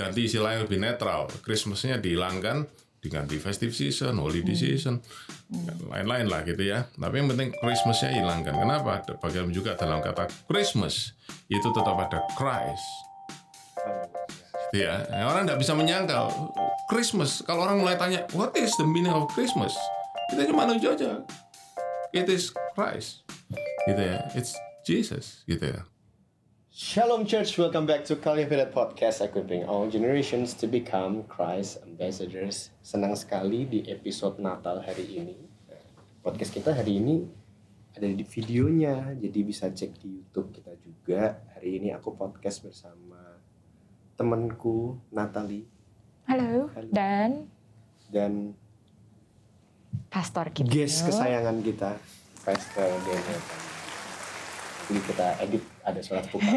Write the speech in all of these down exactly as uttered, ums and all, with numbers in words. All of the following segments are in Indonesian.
diganti istilahnya lebih netral. Christmas-nya dihilangkan, diganti festive season, holiday hmm. season, hmm. lain-lain lah gitu ya. Tapi yang penting Christmas-nya hilangkan. Kenapa? Bagaimana juga dalam kata Christmas itu tetap ada Christ. Gitu ya. Orang nggak bisa menyangkal Christmas. Kalau orang mulai tanya, what is the meaning of Christmas? Kita cuma nunjuk aja. It is Christ. Gitu ya. It's Jesus. Gitu ya. Shalom Church, welcome back to Cultivated Podcast, equipping all generations to become Christ ambassadors. Senang sekali di episode Natal hari ini. Podcast kita hari ini ada di videonya, jadi bisa cek di YouTube kita juga. Hari ini aku podcast bersama temanku Natalie. Halo. Halo. Dan dan pastor kita. Guest kesayangan kita, Pastor Daniel. Jadi kita edit ada surat buka.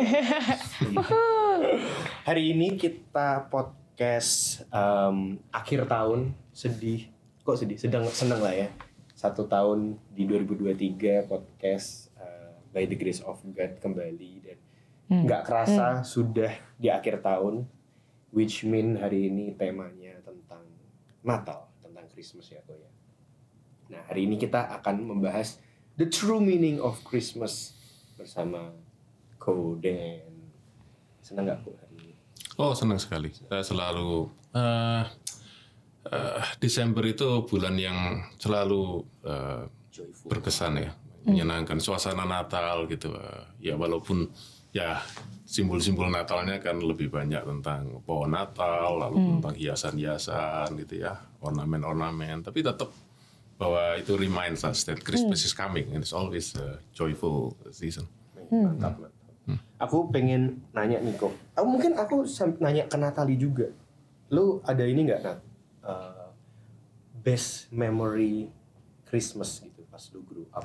Hari ini kita podcast um, akhir tahun, sedih, kok sedih, sedang seneng lah ya. Satu tahun di dua ribu dua puluh tiga podcast uh, by the grace of God kembali dan nggak hmm. kerasa hmm. sudah di akhir tahun, which mean hari ini temanya tentang Natal, tentang Christmas ya kok ya. Nah hari ini kita akan membahas the true meaning of Christmas bersama Ko Dan. Senang gak Ko hari ini? Oh senang sekali. Saya selalu uh, uh, Desember itu bulan yang selalu uh, berkesan ya, menyenangkan suasana Natal gitu. Uh, ya walaupun ya simbol-simbol Natalnya kan lebih banyak tentang pohon Natal, lalu hmm. tentang hiasan-hiasan gitu ya, ornamen-ornamen. Tapi tetap bahwa itu reminds us that Christmas hmm. is coming and it's always a joyful season. Hmm. Mantap, mantap. Hmm. Aku pengen nanya nih kok. Aku mungkin aku nanya ke Natalie juga. Lu ada ini nggak Nat? Uh, best memory Christmas gitu pas lu grow up?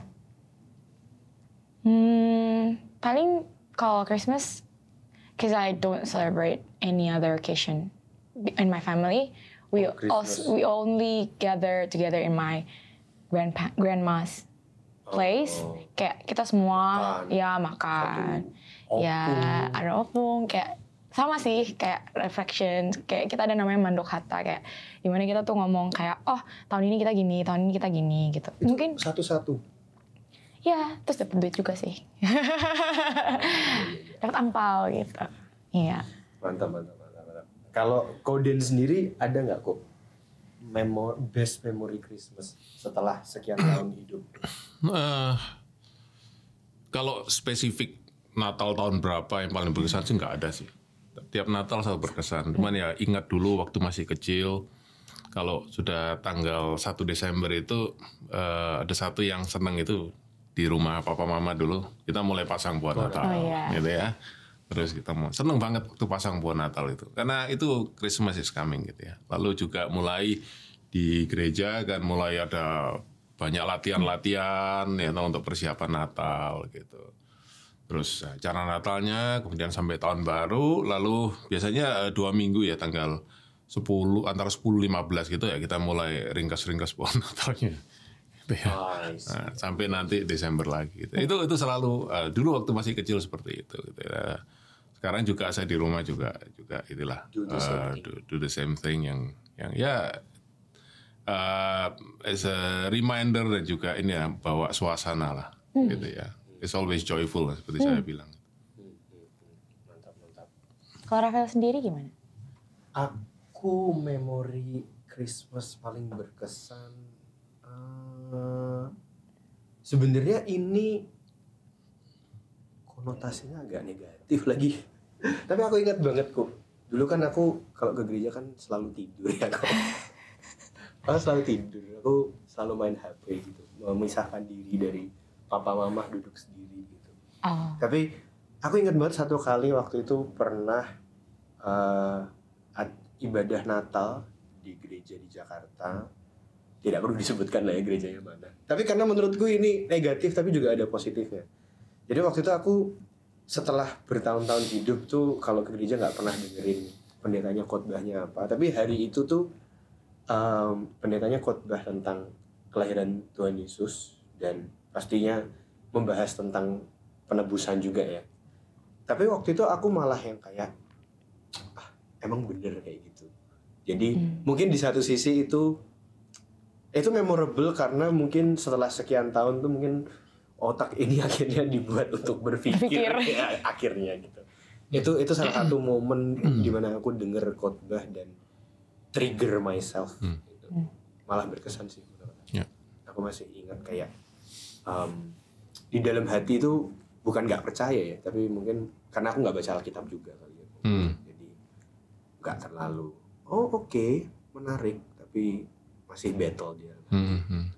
Hmm, paling kalau Christmas, cause I don't celebrate any other occasion in my family. We oh, also we only gather together in my grandpa grandma's place. Oh. Kayak kita semua makan. ya makan, ya ada opung, kayak sama sih kayak reflection. Kayak kita ada namanya mandok hatta, kayak dimana kita tuh ngomong kayak oh tahun ini kita gini, tahun ini kita gini gitu. Itu mungkin satu-satu. Ya terus dapat duit juga sih, dapat angpau gitu. Iya. Mantap mantap mantap. mantap. Kalau Ko Dan sendiri ada nggak kok memor best memory Christmas setelah sekian tahun hidup? Uh, kalau spesifik Natal tahun berapa yang paling berkesan sih nggak ada sih. Tiap Natal selalu berkesan. Cuman ya ingat dulu waktu masih kecil, kalau sudah tanggal satu Desember itu uh, ada satu yang seneng itu di rumah papa mama dulu. Kita mulai pasang pohon Natal, oh, yeah. gitu ya. Terus kita mau seneng banget waktu pasang pohon Natal itu, karena itu Christmas is coming gitu ya. Lalu juga mulai di gereja kan mulai ada banyak latihan-latihan ya untuk persiapan Natal gitu. Terus acara Natalnya kemudian sampai tahun baru, lalu biasanya dua minggu ya tanggal sepuluh antara sepuluh lima belas gitu ya kita mulai ringkas-ringkas pohon Natalnya. Gitu ya. Nice. Nah, sampai nanti Desember lagi gitu. Itu itu selalu uh, dulu waktu masih kecil seperti itu gitu ya. Sekarang juga saya di rumah juga juga itulah do the same, uh, do, do the same thing yang yang ya uh, as a reminder dan juga ini ya bawa suasana lah hmm. gitu ya. It's always joyful seperti hmm. saya bilang. Hmm, hmm, hmm. Mantap mantap. Kalau Rafael sendiri gimana? Aku memori Christmas paling berkesan. Uh, sebenarnya ini konotasinya agak negatif lagi. Tapi aku ingat banget kok. Dulu kan aku kalau ke gereja kan selalu tidur ya kok. Aku selalu tidur. Aku selalu main H P gitu, memisahkan diri dari papa mama, duduk sendiri gitu. Oh. Tapi aku ingat banget satu kali waktu itu pernah uh, ibadah Natal di gereja di Jakarta. Tidak perlu disebutkan lah ya gerejanya mana. Tapi karena menurutku ini negatif tapi juga ada positifnya. Jadi waktu itu aku setelah bertahun-tahun hidup tuh kalau ke gereja nggak pernah dengerin pendetanya khotbahnya apa. Tapi hari itu tuh um, pendetanya khotbah tentang kelahiran Tuhan Yesus dan pastinya membahas tentang penebusan juga ya. Tapi waktu itu aku malah yang kayak ah, emang bener kayak gitu. Jadi hmm. mungkin di satu sisi itu itu memorable karena mungkin setelah sekian tahun tuh mungkin otak ini akhirnya dibuat untuk berpikir ya, akhirnya gitu. Itu itu salah satu momen di mana aku dengar khotbah dan trigger myself hmm. gitu. Malah berkesan sih menurut aku. Yeah. Aku masih ingat kayak um, di dalam hati itu bukan nggak percaya ya, tapi mungkin karena aku nggak baca Alkitab juga kali ya. Hmm. Jadi nggak terlalu oh oke okay, menarik, tapi masih battle dia. Hmm. Hmm.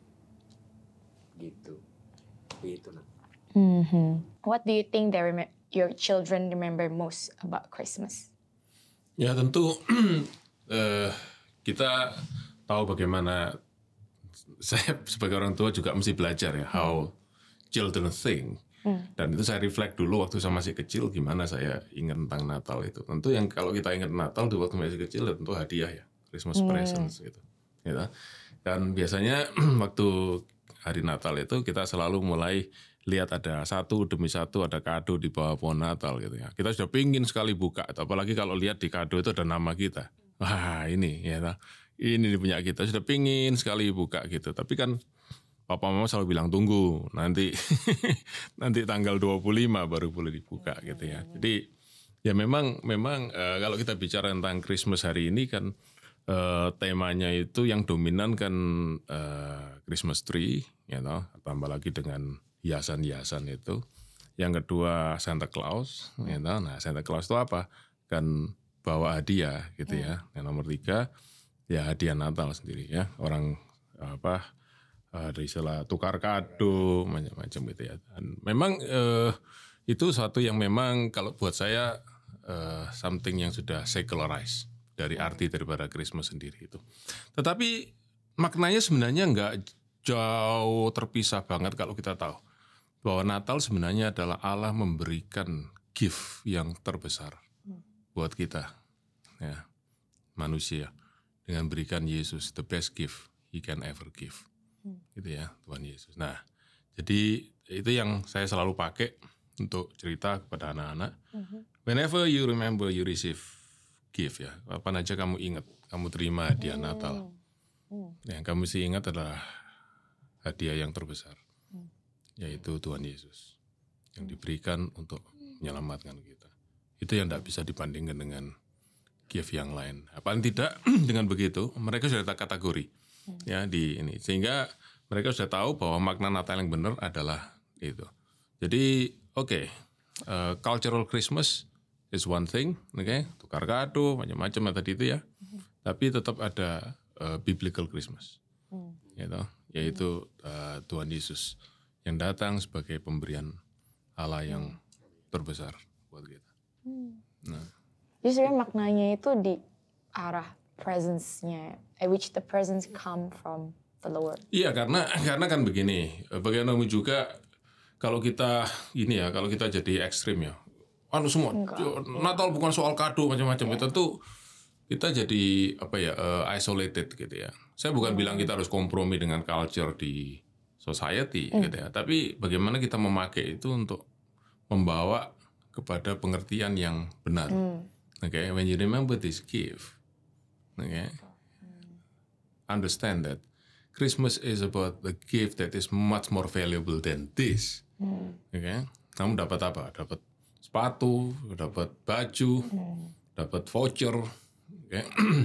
Gitu. Gitu nah. Mm-hmm. What do you think they rem- your children remember most about Christmas? Ya tentu uh, kita tahu bagaimana saya sebagai orang tua juga mesti belajar ya how children think. Hmm. Dan itu saya reflect dulu waktu saya masih kecil gimana saya ingat tentang Natal itu. Tentu yang kalau kita ingat Natal di waktu masih kecil ya tentu hadiah ya, Christmas hmm. presents gitu. gitu. Dan biasanya waktu hari Natal itu kita selalu mulai lihat ada satu demi satu ada kado di bawah pohon Natal gitu ya. Kita sudah pingin sekali buka, apalagi kalau lihat di kado itu ada nama kita. Wah ini ya, ini punya kita, sudah pingin sekali buka gitu. Tapi kan Papa Mama selalu bilang tunggu nanti nanti tanggal dua puluh lima baru boleh dibuka gitu ya. Jadi ya memang memang uh, kalau kita bicara tentang Christmas hari ini kan uh, temanya itu yang dominan kan uh, Christmas tree ya you know, tambah lagi dengan hiasan-hiasan itu. Yang kedua Santa Claus ya you know. Nah Santa Claus itu apa? Kan bawa hadiah gitu ya. Yang nomor tiga ya hadiah Natal sendiri ya. Orang apa ada istilah tukar kado macam-macam gitu ya. Dan memang eh, itu satu yang memang kalau buat saya eh, something yang sudah secularized dari arti daripada Christmas sendiri itu. Tetapi maknanya sebenarnya nggak jauh terpisah banget kalau kita tahu bahwa Natal sebenarnya adalah Allah memberikan gift yang terbesar buat kita ya manusia dengan berikan Yesus the best gift he can ever give. Gitu ya Tuhan Yesus. Nah jadi itu yang saya selalu pakai untuk cerita kepada anak-anak. Mm-hmm. Whenever you remember you receive gift ya, apa aja kamu ingat, kamu terima hadiah mm. Natal. Mm. Yang kamu mesti ingat adalah hadiah yang terbesar, mm. yaitu Tuhan Yesus yang diberikan untuk menyelamatkan kita. Itu yang tidak bisa dibandingkan dengan gift yang lain. Paling tidak dengan begitu mereka sudah kategori. Ya di ini sehingga mereka sudah tahu bahwa makna Natal yang benar adalah itu. Jadi oke, okay, uh, cultural Christmas is one thing, oke, okay? Tukar kado macam-macam tadi itu ya. Mm-hmm. Tapi tetap ada uh, biblical Christmas, mm. gitu, yaitu uh, Tuhan Yesus yang datang sebagai pemberian Allah yang terbesar buat kita. Mm. Nah, jadi sebenarnya maknanya itu di arah presence-nya, which the presence come from the Lord. Iya, karena karena kan begini, bagaimanapun juga kalau kita ini ya, kalau kita jadi ekstrim ya, anu semua Enggak. Natal bukan soal kado macam-macam, kita tuh kita jadi apa ya uh, isolated gitu ya. Saya bukan hmm. bilang kita harus kompromi dengan culture di society hmm. gitu ya, tapi bagaimana kita memakai itu untuk membawa kepada pengertian yang benar. Hmm. Oke, okay? When you remember this gift. Okay. Understand that Christmas is about the gift that is much more valuable than this. Hmm. Okay. Kamu dapat apa? Dapat sepatu, dapat baju, hmm. dapat voucher. Okay.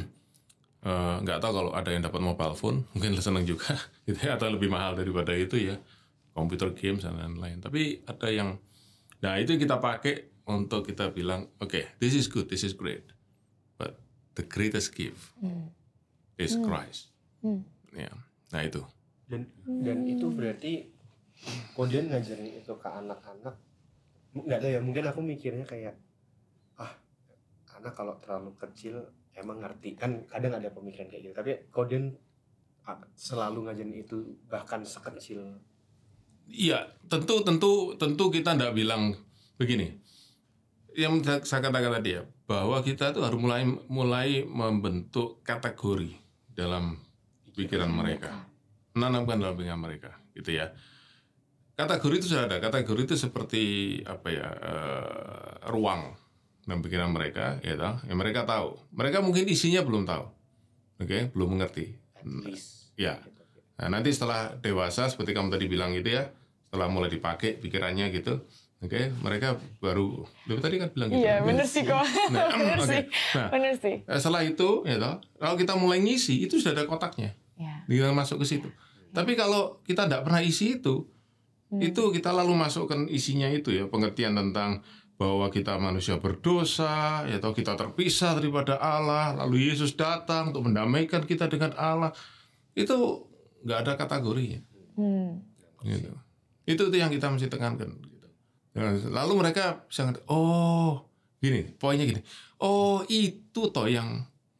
uh, nggak tahu kalau ada yang dapat mobile phone, mungkin senang juga, gitu ya, atau lebih mahal daripada itu ya, computer games dan lain-lain. Tapi ada yang, nah itu kita pakai untuk kita bilang, oke, okay, this is good, this is great. The greatest gift hmm. is Christ. Hmm. Ya, nah itu. Dan dan itu berarti Koden ngajarin itu ke anak-anak. Nggak tahu ya, mungkin aku mikirnya kayak ah anak kalau terlalu kecil emang ngerti kan, kadang ada pemikiran kayak gitu. Tapi Koden selalu ngajarin itu bahkan sekecil. Iya, tentu tentu tentu kita nggak bilang begini. Yang saya katakan tadi ya, bahwa kita tuh harus mulai mulai membentuk kategori dalam pikiran mereka, menanamkan dalam pikiran mereka, gitu ya. Kategori itu sudah ada. Kategori itu seperti apa ya, uh, ruang, dalam pikiran mereka, ya toh, ya mereka tahu. Mereka mungkin isinya belum tahu, oke, okay? belum mengerti. At least. Ya. Nah, nanti setelah dewasa, seperti kamu tadi bilang gitu ya, setelah mulai dipakai pikirannya gitu, oke, okay? Mereka baru, lu tadi kan bilang gitu. Iya, bener sih kok. Nah, bener okay. sih, nah, bener sih. Setelah itu, ya toh, kalau kita mulai ngisi, itu sudah ada kotaknya, yeah. kita masuk ke situ. Yeah. Tapi kalau kita tidak pernah isi itu, hmm. itu kita lalu masukkan isinya itu ya, pengertian tentang bahwa kita manusia berdosa, ya atau kita terpisah daripada Allah, lalu Yesus datang untuk mendamaikan kita dengan Allah, itu nggak ada kategorinya. Hmm. Gitu. Itu tuh yang kita mesti tekankan. Gitu. Lalu mereka bisa ngerti, oh gini, poinnya gini, oh itu toh yang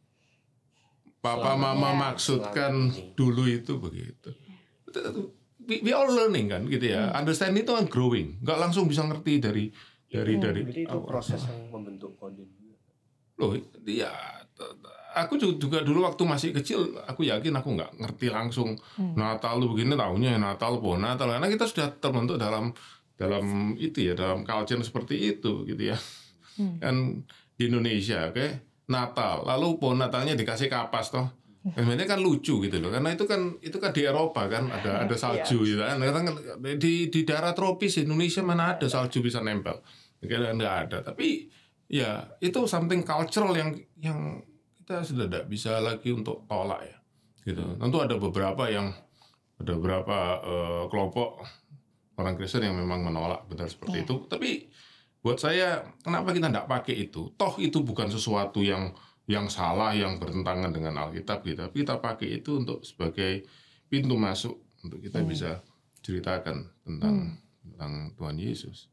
Papa Mama ya, maksudkan dulu itu begitu. We, we all learning kan, gitu ya. Hmm. Understand itu kan growing, nggak langsung bisa ngerti dari dari hmm, dari jadi itu proses yang membentuk kode juga. Loh, ya aku juga dulu waktu masih kecil, aku yakin aku nggak ngerti langsung hmm. Natal lu begini, tahunya Natal pohon Natal, karena kita sudah terbentuk dalam dalam itu ya, dalam culture seperti itu gitu ya. Hmm. Kan di Indonesia, oke, okay? Natal, lalu pohon Natalnya dikasih kapas toh. Sebenarnya kan lucu gitu loh, karena itu kan itu kan di Eropa kan ada ada salju gitu kan. Di di daerah tropis Indonesia mana ada salju bisa nempel. Nggak ada, tapi ya itu something cultural yang yang kita sudah tidak bisa lagi untuk tolak ya, gitu. Tentu ada beberapa yang ada beberapa uh, kelompok orang Kristen yang memang menolak benar seperti yeah. itu. Tapi buat saya, kenapa kita tidak pakai itu? Toh itu bukan sesuatu yang yang salah, yang bertentangan dengan Alkitab gitu. Tapi kita pakai itu untuk sebagai pintu masuk untuk kita hmm. bisa ceritakan tentang hmm. tentang Tuhan Yesus.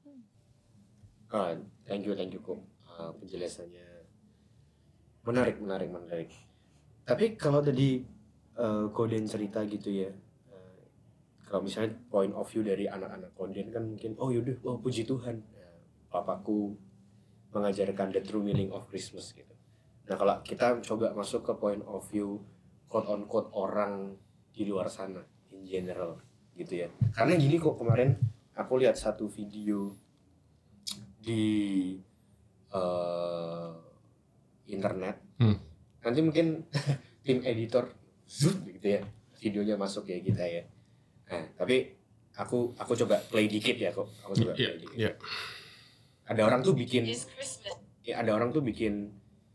Ah, thank you, thank you kok. Uh, penjelasannya menarik, menarik, menarik. Tapi kalau tadi uh, Koden cerita gitu ya, uh, kalau misalnya point of view dari anak-anak Koden kan mungkin, oh yaudah, oh puji Tuhan, uh, papaku mengajarkan the true meaning of Christmas gitu. Nah kalau kita coba masuk ke point of view quote on quote orang di luar sana, in general gitu ya. Karena gini kok, kemarin aku lihat satu video di uh, internet, hmm. nanti mungkin tim editor zoom gitu ya videonya masuk ya kita ya. Nah tapi aku aku coba play dikit ya kok, aku coba yeah, play dikit. Yeah. Ada orang tuh bikin, ya ada orang tuh bikin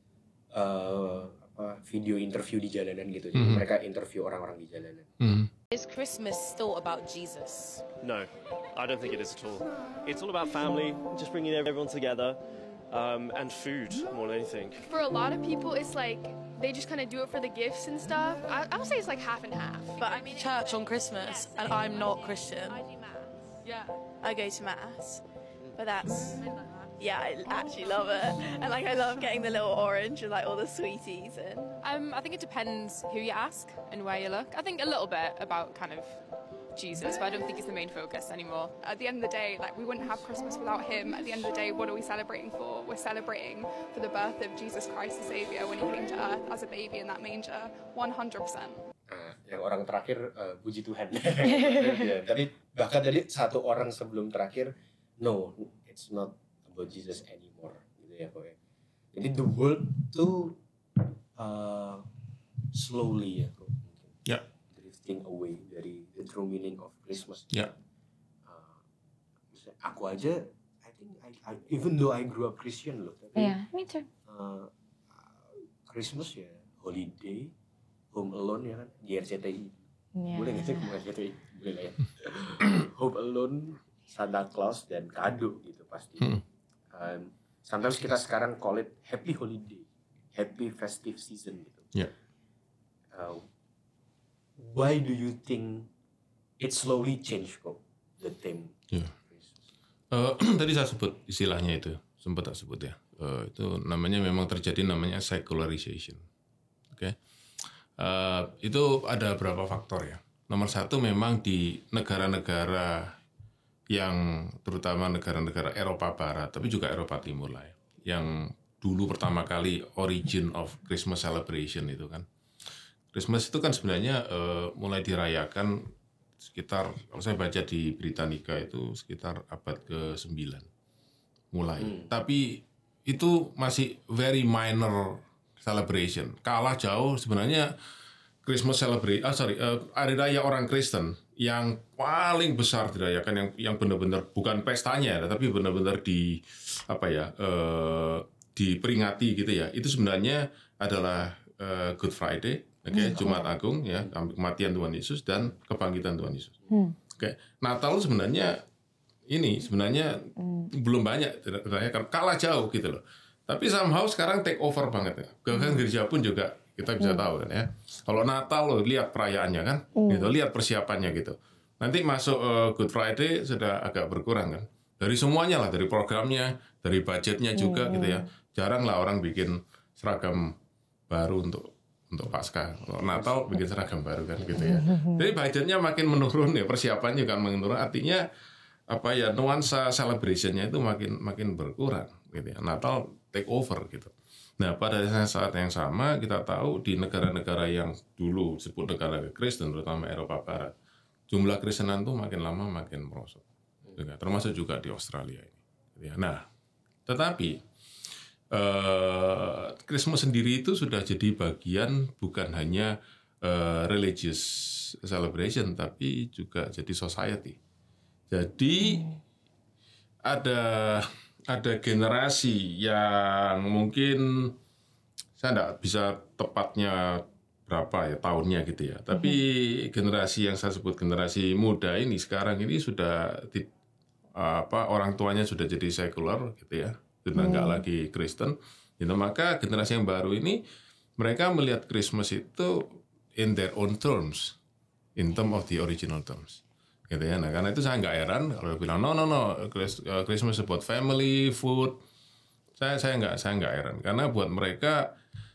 uh, apa video interview di jalanan gitu, jadi mm-hmm. mereka interview orang-orang di jalanan. Mm-hmm. Is Christmas still about Jesus? No, I don't think it is at all. It's all about family, just bringing everyone together, um, and food more than anything. For a lot of people, it's like they just kind of do it for the gifts and stuff. I, I would say it's like half and half. But I mean, church on Christmas, and I'm not Christian. I do mass. Yeah, I go to mass, but that's. Yeah, I actually love it, and like I love getting the little orange and like all the sweeties. And um, I think it depends who you ask and where you look. I think a little bit about kind of Jesus, but I don't think it's the main focus anymore. At the end of the day, like we wouldn't have Christmas without him. At the end of the day, what are we celebrating for? We're celebrating for the birth of Jesus Christ, the Savior, when he came to earth as a baby in that manger, one hundred percent. Uh, yang orang terakhir, uh, puji Tuhan. Ya, tapi bahkan tadi satu orang sebelum terakhir, no, it's not about Jesus anymore, gitu ya kok ya. Jadi the world tuh uh, slowly ya kok mungkin yeah. drifting away dari the true meaning of Christmas. Yeah. Uh, misalnya aku aja, I think I, I even though I grew up Christian loh, tapi yeah, me too. Uh, Christmas ya holiday, Home Alone ya kan, G R C T I. Yeah. Boleh nggak sih G R C T I? Boleh lah ya. Home Alone, Santa Claus dan kado gitu pasti. Hmm. Um, sometimes kita sekarang call it happy holiday, happy festive season gitu. Yeah. Uh, why do you think it slowly change kok the theme? Yeah. Uh, tadi saya sebut istilahnya itu, sempat tak sebut ya. Uh, itu namanya memang terjadi namanya secularization. Oke. Okay? Uh, itu ada beberapa faktor ya. Nomor satu memang di negara-negara yang terutama negara-negara Eropa Barat, tapi juga Eropa Timur lah ya, yang dulu pertama kali origin of Christmas celebration itu kan. Christmas itu kan sebenarnya uh, mulai dirayakan sekitar, kalau saya baca di Britannica itu sekitar abad ke sembilan mulai. Hmm. Tapi itu masih very minor celebration. Kalah jauh sebenarnya Christmas celebration, ah sorry, uh, hari raya orang Kristen yang paling besar dirayakan, yang yang benar-benar bukan pestanya, tapi benar-benar di apa ya, uh, diperingati gitu ya. Itu sebenarnya adalah uh, Good Friday, oke, okay? hmm, Jumat Agung ya, kematian Tuhan Yesus dan kebangkitan Tuhan Yesus. Hmm. Oke, okay. Natal sebenarnya ini sebenarnya hmm. belum banyak dirayakan, kalah jauh gitu loh. Tapi somehow sekarang take over banget ya. Bahkan hmm. gereja pun juga kita bisa hmm. tahu kan ya. Kalau Natal lo lihat perayaannya kan, hmm. gitu, lihat persiapannya gitu. Nanti masuk uh, Good Friday sudah agak berkurang kan. Dari semuanya lah, dari programnya, dari budgetnya juga hmm. gitu ya. Jarang lah orang bikin seragam baru untuk untuk Paskah. Kalau Natal bikin seragam baru kan gitu ya. Jadi budgetnya makin menurun ya, persiapannya kan menurun. Artinya apa ya, nuansa celebrationnya itu makin makin berkurang gitu ya. Natal take over gitu. Nah, pada saat yang sama kita tahu di negara-negara yang dulu disebut negara Kristen, terutama Eropa Barat, jumlah Kristenan tuh makin lama makin merosot. Gitu, termasuk juga di Australia ini. Gitu ya. Nah, tetapi uh, Christmas sendiri itu sudah jadi bagian bukan hanya uh, religious celebration, tapi juga jadi society. Jadi ada ada generasi yang mungkin saya tidak bisa tepatnya berapa ya tahunnya gitu ya. Tapi mm-hmm. generasi yang saya sebut generasi muda ini sekarang ini sudah di, apa orang tuanya sudah jadi sekuler gitu ya, sudah nggak mm. lagi Kristen. Gitu, maka generasi yang baru ini mereka melihat Christmas itu in their own terms, in terms of the original terms. Gitu ya. Nah, karena itu saya nggak heran kalau bilang no no no Christmas about family, food. Saya saya nggak saya nggak heran karena buat mereka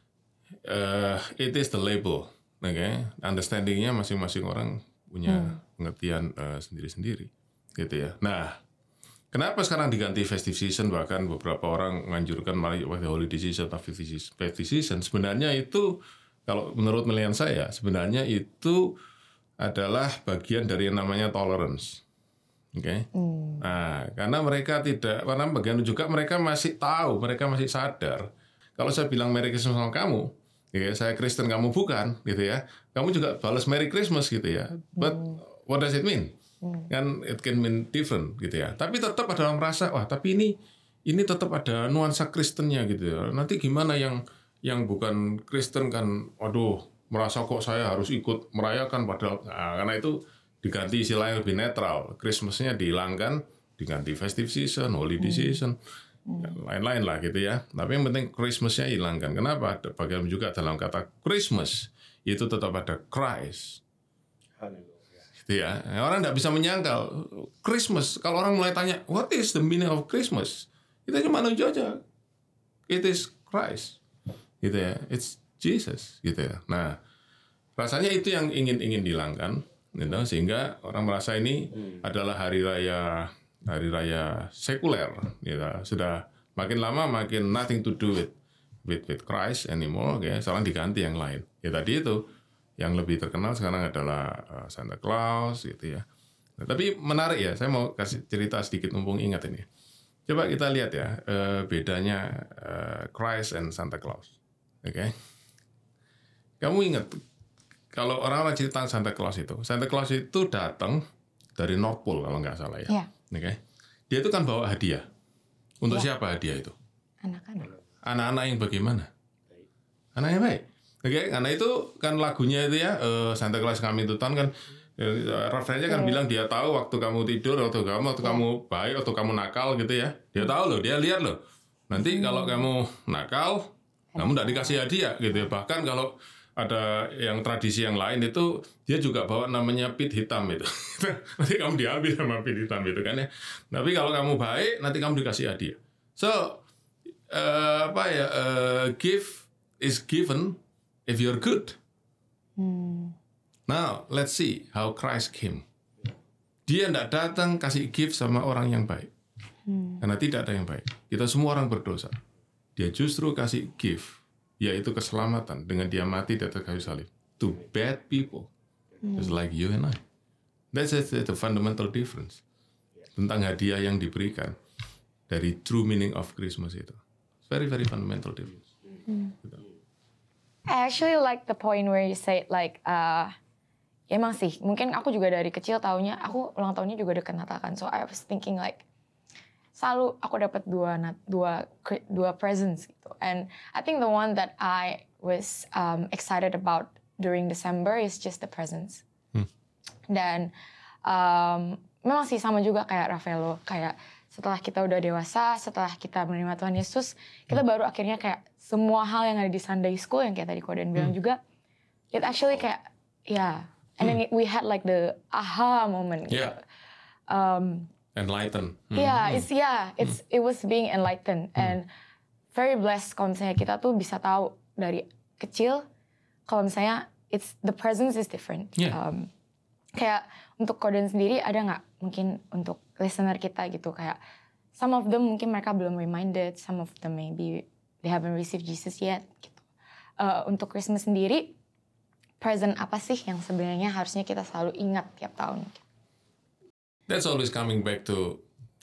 uh, it is the label, oke? Okay? Understandingnya masing-masing orang punya hmm. pengertian uh, sendiri-sendiri, gitu ya. Nah, kenapa sekarang diganti festive season, bahkan beberapa orang menganjurkan malah holiday season atau festive season? Sebenarnya itu kalau menurut penilaian saya sebenarnya itu adalah bagian dari yang namanya tolerance, oke? Okay? Hmm. Nah, karena mereka tidak, karena bagian juga mereka masih tahu, mereka masih sadar. Kalau saya bilang Merry Christmas sama kamu, ya, saya Kristen kamu bukan, gitu ya. Kamu juga balas Merry Christmas gitu ya. But what does it mean? Hmm. Kan it can mean different gitu ya. Tapi tetap ada orang merasa, wah tapi ini ini tetap ada nuansa Kristennya gitu ya. Nanti gimana yang yang bukan Kristen kan, waduh, merasa kok saya harus ikut merayakan padahal nah, karena itu diganti istilah yang lebih netral. Christmas-nya dihilangkan, diganti festive season, holiday hmm. season, hmm. lain-lain lah gitu ya. Tapi yang penting Christmas-nya hilangkan. Kenapa? Bagian juga dalam kata Christmas itu tetap ada Christ. Gitu ya. Orang tidak bisa menyangkal Christmas. Kalau orang mulai tanya, what is the meaning of Christmas? Kita cuma nunjuk aja. It is Christ. Gitu ya. It's Jesus gitu ya. Nah, rasanya itu yang ingin-ingin dihilangkan, gitu, sehingga orang merasa ini hmm. adalah hari raya hari raya sekuler, gitu. Sudah makin lama makin nothing to do with with, with Christ anymore, ya. Sekarang diganti yang lain. Ya tadi itu yang lebih terkenal sekarang adalah uh, Santa Claus, gitu ya. Nah, tapi menarik ya, saya mau kasih cerita sedikit mumpung ingat ini. Coba kita lihat ya uh, bedanya uh, Christ and Santa Claus, oke? Okay? Kamu ingat, kalau orang-orang cerita Santa Claus itu, Santa Claus itu datang dari North Pole kalau nggak salah ya. Yeah. Oke, okay? Dia itu kan bawa hadiah. Untuk yeah. siapa hadiah itu? Anak-anak. Anak-anak yang bagaimana? Anak yang baik. Oke, okay? Karena itu kan lagunya itu ya, uh, Santa Claus Coming to Town kan, uh, refrennya kan yeah. bilang dia tahu waktu kamu tidur, waktu kamu, waktu yeah. kamu baik, waktu kamu nakal gitu ya. Dia tahu loh, dia lihat loh. Nanti hmm. kalau kamu nakal, kamu nggak dikasih hadiah gitu ya. Bahkan kalau ada yang tradisi yang lain itu dia juga bawa namanya pit hitam itu. Nanti kamu diambil sama pit hitam itu kan ya. Tapi kalau kamu baik nanti kamu dikasih hadiah. So uh, apa ya uh, gift is given if you're good. Hmm. Now let's see how Christ came. Dia tidak datang kasih gift sama orang yang baik. Hmm. Karena tidak ada yang baik. Kita semua orang berdosa. Dia justru kasih gift, yaitu keselamatan dengan dia mati di atas kayu salib to bad people hmm. just like you and I. That's the fundamental difference tentang hadiah yang diberikan dari true meaning of Christmas itu. very very fundamental difference. Gitu. I actually like the point where you say like, uh, ya emang sih, mungkin aku juga dari kecil taunya, aku ulang tahunnya juga deket Natal kan, so I was thinking like, selalu aku dapat dua dua dua presents gitu, and I think the one that I was um, excited about during December is just the presents. Hmm. Dan um, memang sih sama juga kayak Ravello, kayak setelah kita udah dewasa, setelah kita menerima Tuhan Yesus, kita baru akhirnya kayak semua hal yang ada di Sunday School yang kayak tadi Koden bilang juga, it actually kayak, ya, yeah. And then we had like the aha moment. Gitu. Yeah. Um, Enlighten. Hmm. Yeah, it's yeah, it's it was being enlightened and very blessed kalau misalnya kita tuh bisa tahu dari kecil kalau misalnya it's the presence is different. Yeah. Um, kayak untuk Koden sendiri ada nggak mungkin untuk listener kita gitu kayak some of them mungkin mereka belum reminded, some of them maybe they haven't received Jesus yet gitu. Uh, untuk Christmas sendiri present apa sih yang sebenarnya harusnya kita selalu ingat tiap tahun? That's always coming back to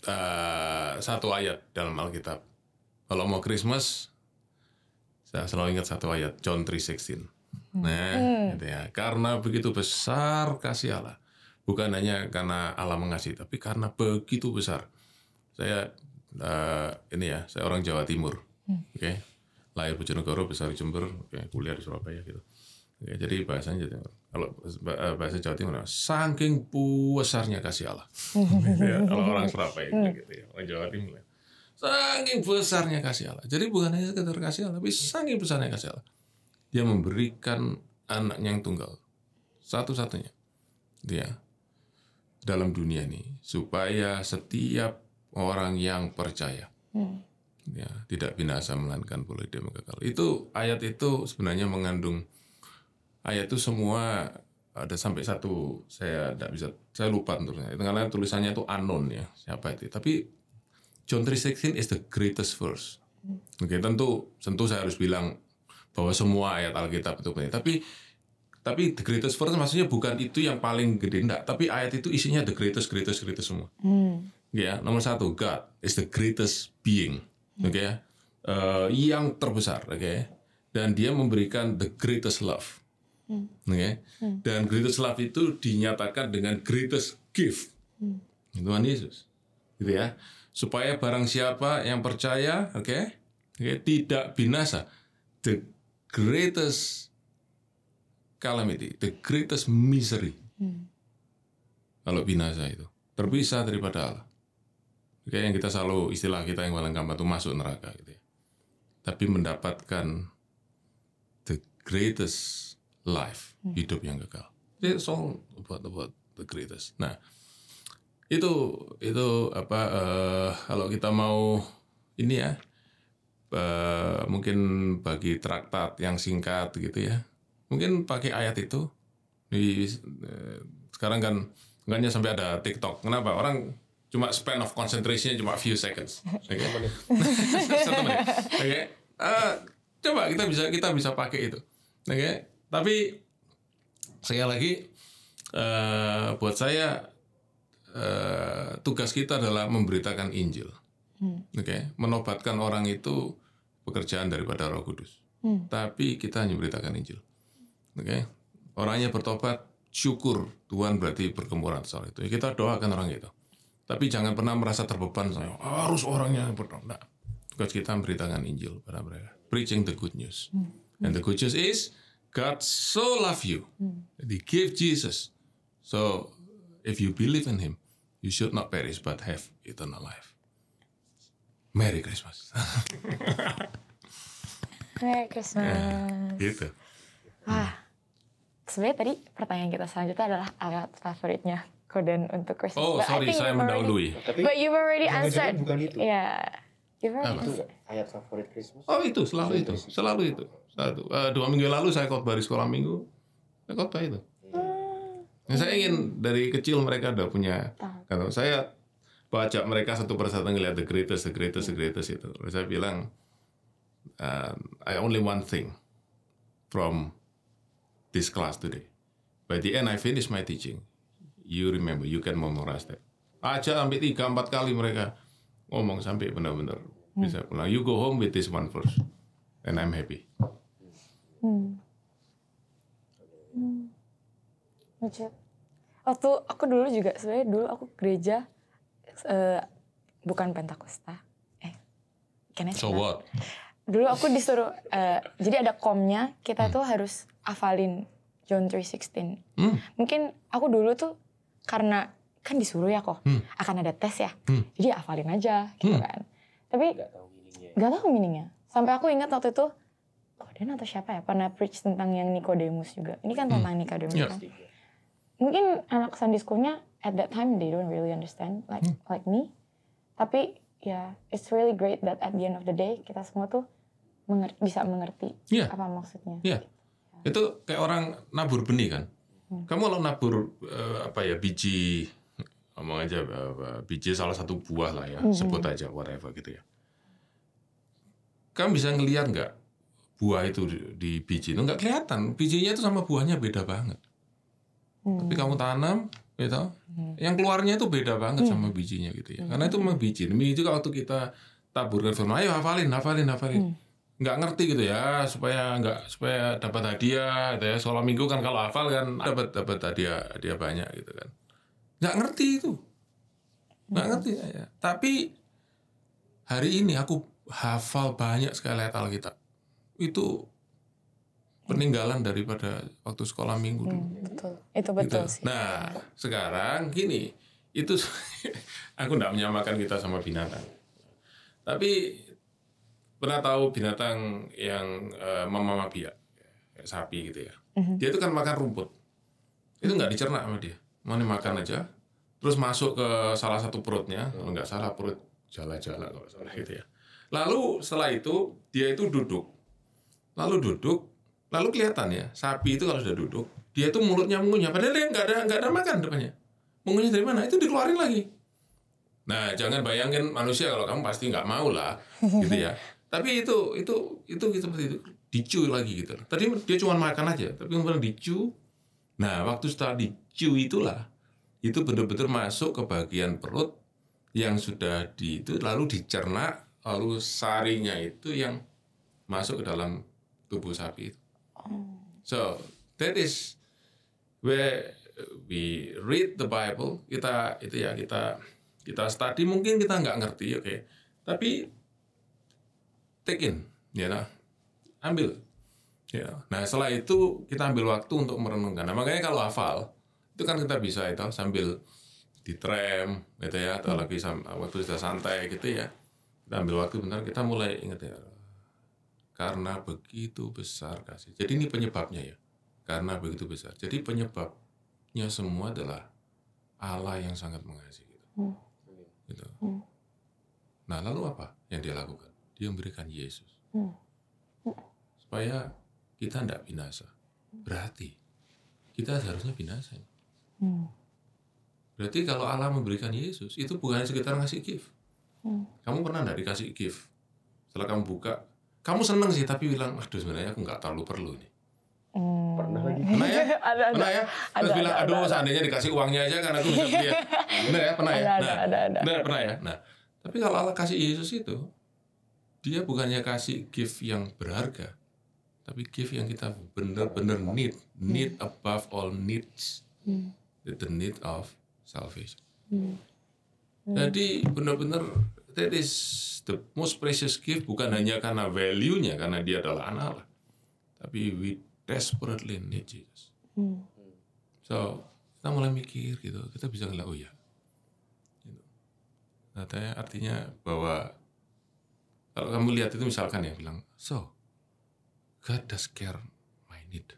uh, satu ayat dalam Alkitab. Kalau mau Christmas, saya selalu ingat satu ayat, John three sixteen. Nah, hmm. gitu ya. Karena begitu besar kasih Allah, bukan hanya karena Allah mengasihi, tapi karena begitu besar. Saya uh, ini ya, saya orang Jawa Timur, hmm. oke, okay? Lahir Bojonegoro, besar di Jember, okay? Kuliah di Surabaya gitu. Okay, jadi bahasanya kalau bahasa Jawa Timur, saking besarnya kasih Allah. Gitu ya, kalau orang Surabaya gitu ya, orang Jawa Timur. Saking besarnya kasih Allah. Jadi bukan hanya sekedar kasih Allah, tapi saking besarnya kasih Allah. Dia memberikan anaknya yang tunggal, satu-satunya, dia dalam dunia ini supaya setiap orang yang percaya, hmm. ya tidak binasa melainkan boleh dia kekal. Itu ayat itu sebenarnya mengandung ayat itu semua ada sampai satu saya tidak bisa saya lupa tentunya itu karena tulisannya itu unknown ya siapa itu. Tapi John three sixteen is the greatest verse. Oke, okay, tentu tentu saya harus bilang bahwa semua ayat Alkitab itu penting. Tapi tapi the greatest verse maksudnya bukan itu yang paling gede, enggak. Tapi ayat itu isinya the greatest, greatest, greatest semua. Hmm. Ya, nomor satu, God is the greatest being, oke okay, ya, uh, yang terbesar, oke. Okay? Dan dia memberikan the greatest love, hmm. oke. Okay? Hmm. Dan greatest love itu dinyatakan dengan greatest gift, hmm. Tuhan Yesus, gitu ya. Supaya barang siapa yang percaya, oke, okay, okay, tidak binasa. The greatest calamity, the greatest misery. Hmm. Kalau binasa itu terpisah daripada Allah. Oke, yang kita selalu istilah kita yang paling gampang itu masuk neraka gitu ya. Tapi mendapatkan the greatest life, hmm. hidup yang kekal. It's all about about the greatest. Nah, itu itu apa uh, kalau kita mau ini ya. Uh, mungkin bagi traktat yang singkat gitu ya, mungkin pakai ayat itu. Di, uh, sekarang kan enggaknya sampai ada TikTok. Kenapa? Orang cuma span of concentration cuma few seconds. Okay? Satu menit. Oke. Okay? Uh, coba kita bisa kita bisa pakai itu. Oke. Okay? Tapi sekali lagi uh, buat saya uh, tugas kita adalah memberitakan Injil. Hmm. Oke, okay? Menobatkan orang itu pekerjaan daripada Roh Kudus. Hmm. Tapi kita hanya memberitakan Injil. Oke, okay? Orangnya bertobat, syukur Tuhan berarti bergemburan soal itu. Ya, kita doakan orang itu. Tapi jangan pernah merasa terbeban saya harus orangnya bertobat. Nah, tugas kita memberitakan Injil pada mereka. Preaching the good news. Hmm. And the good news is God so love you. Hmm. He gave Jesus. So if you believe in Him, you should not perish but have eternal life. Merry Christmas. Merry Christmas. Ya, gitu. Wah, sebenarnya tadi pertanyaan kita selanjutnya adalah ayat favoritnya Koden untuk Christmas. Oh, sorry, saya mendahului. Already, but you've already answered. Bukan itu. Yeah, you've already Itu answered. ayat favorit Christmas. Oh, itu selalu itu, selalu itu. Selalu. Uh, dua minggu lalu saya khotbah di sekolah minggu. Saya khotbah itu. Hmm. Nah, saya ingin dari kecil mereka udah punya. Kalau saya baca mereka satu persatu ngeliat the greatest, the greatest, the greatest itu. Lalu saya bilang, uh, I only one thing from this class today. By the end I finish my teaching. You remember, you can memorize that. Aja sampai tiga empat kali mereka ngomong sampai benar-benar bisa pulang. You go home with this one first, and I'm happy. Hmm. Hmm. Lucu. Waktu aku dulu juga sebenarnya dulu aku gereja uh, bukan Pentakosta. Eh, can I say So that? what? Dulu aku disuruh uh, jadi ada komnya kita hmm. tuh harus hafalin John three sixteen. Hmm. Mungkin aku dulu tuh karena kan disuruh ya kok hmm. akan ada tes ya. Hmm. Jadi hafalin aja gitu hmm. kan. Tapi nggak tahu meaningnya. Nggak tahu meaningnya. Sampai aku ingat waktu itu Koden atau siapa ya pernah preach tentang yang Nicodemus juga. Ini kan tentang hmm. Nicodemus yeah. kan. Mungkin anak Sunday school-nya at that time they don't really understand like hmm. like me. Tapi ya yeah, it's really great that at the end of the day kita semua tuh mengerti, bisa mengerti yeah. apa maksudnya. Iya. Yeah. Ya. Itu kayak orang nabur benih kan. Hmm. Kamu kalau nabur uh, apa ya biji ngomong aja uh, biji salah satu buah lah ya, hmm. sebut aja whatever gitu ya. Kamu bisa ngelihat nggak buah itu di, di biji itu nggak kelihatan. Bijinya itu sama buahnya beda banget. Hmm. Tapi kamu tanam, gitu, hmm. yang keluarnya itu beda banget hmm. sama bijinya gitu ya. Hmm. Karena itu memang biji. Biji itu waktu kita taburkan firman, ayo hafalin, hafalin, hafalin. Hmm. Nggak ngerti gitu ya, supaya nggak supaya dapat hadiah, gitu ya. Sholat minggu kan kalau hafal kan dapat dapat hadiah, hadiah banyak gitu kan. Nggak ngerti itu, nggak hmm. ngerti ya. Tapi hari ini aku hafal banyak sekali ayat Alkitab. Itu peninggalan daripada waktu sekolah minggu dulu. Hmm, betul. Itu betul gitu. Sih. Nah, sekarang gini, itu aku enggak menyamakan kita sama binatang. Tapi pernah tahu binatang yang uh, mama biak, kayak sapi gitu ya. Mm-hmm. Dia itu kan makan rumput. Itu enggak dicerna sama dia. Mau makan aja, terus masuk ke salah satu perutnya, kalau enggak salah perut jala-jala kalau salah gitu ya. Lalu setelah itu dia itu duduk. Lalu duduk Lalu kelihatan ya, sapi itu kalau sudah duduk, dia itu mulutnya mengunyah. Padahal dia nggak ada nggak ada makan depannya. Mengunyah dari mana? Itu dikeluarin lagi. Nah, jangan bayangin manusia kalau kamu pasti nggak mau lah, gitu ya. Tapi itu itu itu seperti itu, dicu lagi gitu. Tadi dia cuma makan aja, tapi kemudian dicu. Nah, waktu setelah dicu itulah, itu benar-benar masuk ke bagian perut yang sudah di itu lalu dicerna, lalu sarinya itu yang masuk ke dalam tubuh sapi itu. So that is where we read the Bible. Kita itu ya kita kita study mungkin kita nggak ngerti, oke. Okay. Tapi take in, ya, nah, ambil. Ya. Nah setelah itu kita ambil waktu untuk merenungkan. Nah makanya kalau hafal itu kan kita bisa itu sambil di tram, gitu ya, atau lagi waktu sudah santai gitu ya. Kita ambil waktu bentar, kita mulai ingat ya. Karena begitu besar kasih. Jadi ini penyebabnya ya. Karena begitu besar. Jadi penyebabnya semua adalah Allah yang sangat mengasihi. Gitu. Hmm. Gitu. Hmm. Nah lalu apa yang dia lakukan? Dia memberikan Yesus. Hmm. Supaya kita tidak binasa. Berarti kita seharusnya binasa. Hmm. Berarti kalau Allah memberikan Yesus, itu bukan sekitar ngasih gift. Hmm. Kamu pernah tidak dikasih gift? Setelah kamu buka, kamu seneng sih, tapi bilang, aduh sebenarnya aku nggak terlalu perlu nih. Hmm. Pernah lagi. Pernah ya? ada, pernah ya? Terus ada, bilang, ada, aduh ada, seandainya dikasih uangnya aja kan aku bisa beli ya. Benar ya? Pernah ya? Ada, nah, ada, ada, benar, pernah ya? Nah, tapi kalau Allah kasih Yesus itu, dia bukannya kasih gift yang berharga, tapi gift yang kita benar-benar need. Need above all needs. Hmm. The need of salvation. Hmm. Hmm. Jadi benar-benar that is the most precious gift, bukan hanya karena value-nya, karena dia adalah anak Allah, tapi we desperately need Jesus. Hmm. So kita mulai mikir gitu, kita bisa ngeliat, oh ya, gitu. Artinya, artinya bahwa kalau kamu lihat itu misalkan ya bilang, so God does care my need,